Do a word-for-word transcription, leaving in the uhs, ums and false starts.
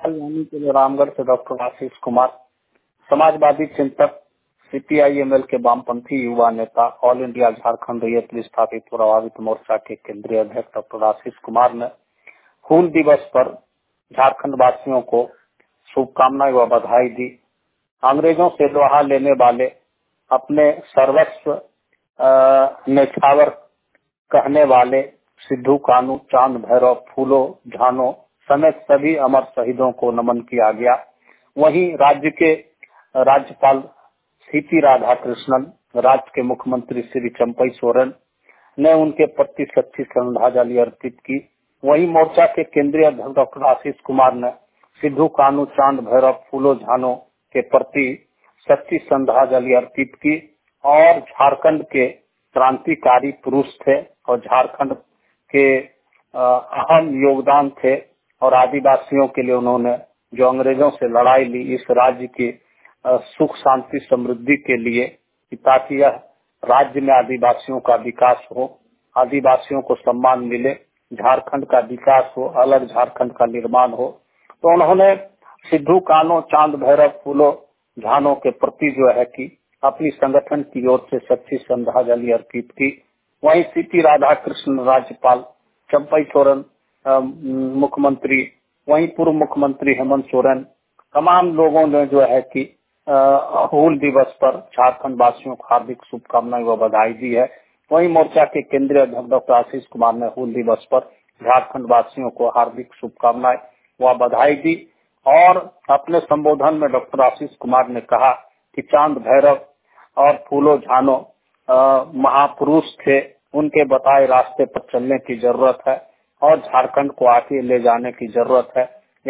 यानी के लिए रामगढ़ से डॉक्टर आशीष कुमार, समाजवादी चिंतक, सीपीआई एमएल के वामपंथी युवा नेता, ऑल इंडिया झारखंड रैयत विस्थापित प्रभावित मोर्चा के केंद्रीय अध्यक्ष डॉक्टर आशीष कुमार ने हूल दिवस पर झारखंड वासियों को शुभकामनाएं व बधाई दी। अंग्रेजों से लोहा लेने वाले, अपने सर्वस्व नेछावर कहने वाले सिद्धू कानू, चांद भैरव, फूलो झानो समेत सभी अमर शहीदों को नमन किया गया। वहीं राज्य के राज्यपाल सीपी राधाकृष्णन, राज्य के मुख्यमंत्री श्री चंपई सोरेन ने उनके प्रति सच्ची श्रद्धांजलि अर्पित की। वहीं मोर्चा के केंद्रीय अध्यक्ष डॉक्टर आशीष कुमार ने सिद्धू कानू, चांद भैरव, फूलो झानो के प्रति सच्ची श्रद्धांजलि अर्पित की और झारखंड के क्रांतिकारी पुरुष थे और झारखंड के अहम योगदान थे और आदिवासियों के लिए उन्होंने जो अंग्रेजों से लड़ाई ली, इस राज्य की सुख शांति समृद्धि के लिए, ताकि यह राज्य में आदिवासियों का विकास हो, आदिवासियों को सम्मान मिले, झारखंड का विकास हो, अलग झारखंड का निर्माण हो। तो उन्होंने सिद्धू कानू, चांद भैरव, फूलो झानो के प्रति जो है कि अपनी संगठन की ओर से सच्ची श्रद्धांजलि अर्पित की। वहीं सीपी राधाकृष्णन, राज्यपाल, चंपई सोरेन मुख्यमंत्री, वहीं पूर्व मुख्यमंत्री हेमंत सोरेन, तमाम लोगों ने जो है कि हूल दिवस पर झारखंड वासियों को हार्दिक शुभकामनाएं व बधाई दी है। वहीं मोर्चा के केंद्रीय अध्यक्ष डॉक्टर आशीष कुमार ने हूल दिवस पर झारखंड वासियों को हार्दिक शुभकामनाएं व बधाई दी और अपने संबोधन में डॉक्टर आशीष कुमार ने कहा कि चांद भैरव और फूलो झानो महापुरुष थे, उनके बताए रास्ते पर चलने की जरूरत है और झारखंड को आगे ले जाने की जरूरत है।